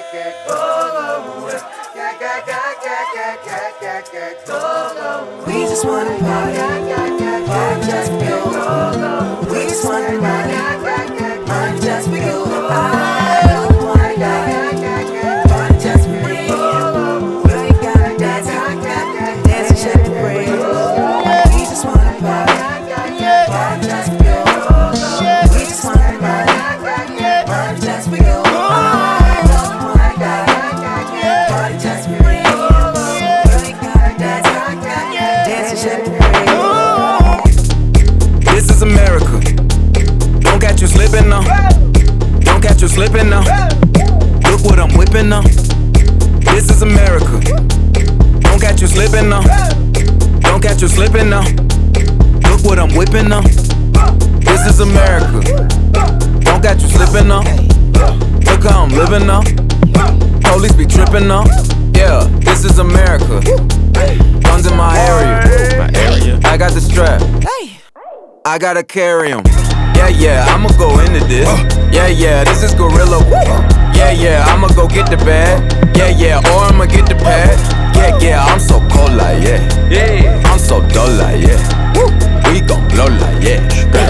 We just wanna party, party just for you. We just wanna party, party just for you. I don't wanna die, party just for me. You ain't gotta dance, dance and shake the breeze. We just wanna party, party just for you. We just wanna party, party just for you. I don't wanna die, party just for me. You ain't gotta dance, dance and shake the breeze. This is America. Don't catch you slipping now. Don't catch you slipping now. Look what I'm whipping now. This is America. Don't catch you slipping now. Don't catch you slipping now. Look what I'm whipping now. This is America. Don't catch you slipping now. Look how I'm living now. Police be tripping now. Yeah, this is America. Guns in my area. I got the strap. I gotta carry 'em. Yeah, I'ma go into this. Yeah, this is gorilla. Yeah, I'ma go get the bag. Yeah, or I'ma get the pad. Yeah, I'm so cold like yeah. I'm so dull like yeah. We gon' blow like yeah.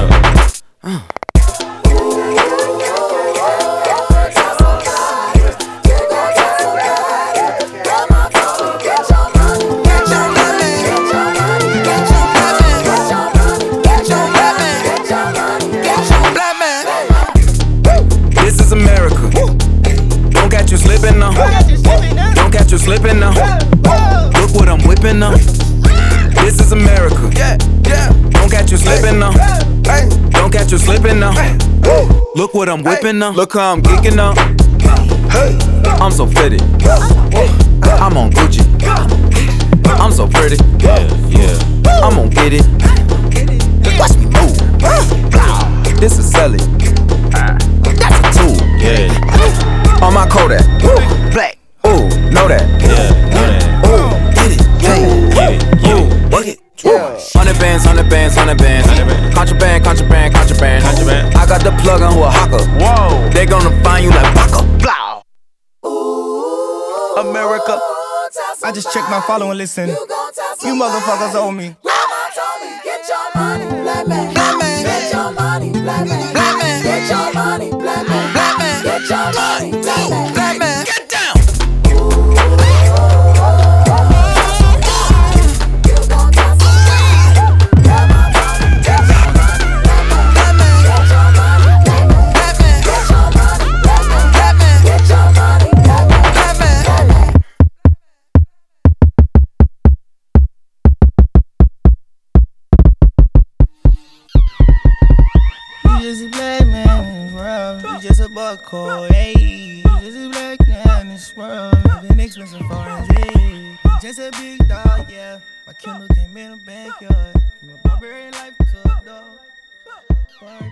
This is America. Don't catch you slipping now. Don't catch you slipping now. Look what I'm whipping now. This is America. Don't catch you slipping now. Don't catch you slipping now. Look what I'm whipping now. Look how I'm geeking now. I'm so fitted. I'm on Gucci. I'm so pretty. I'm gon' get it. Watch me move. This is Sally. That's a tool. On my Kodak. Black. Ooh, know that. Ooh, get it. Ooh, work it. 100 bands. Contraband. I got the plug on who a hawker. Whoa. They gonna find you like Baka. Blah. America. I just checked my follow and listen. You motherfuckers owe me. Grandma told me, get your money, black man. Get your money, black man. Get your money, black man. Get your money, black man. Get down. You just a black man in this world. You just a buckhole, hey. You just a black man in this world. Living expensive foreign, hey. Just a big dog, yeah. My Kindle came in the backyard. From a barbarian life to a dog.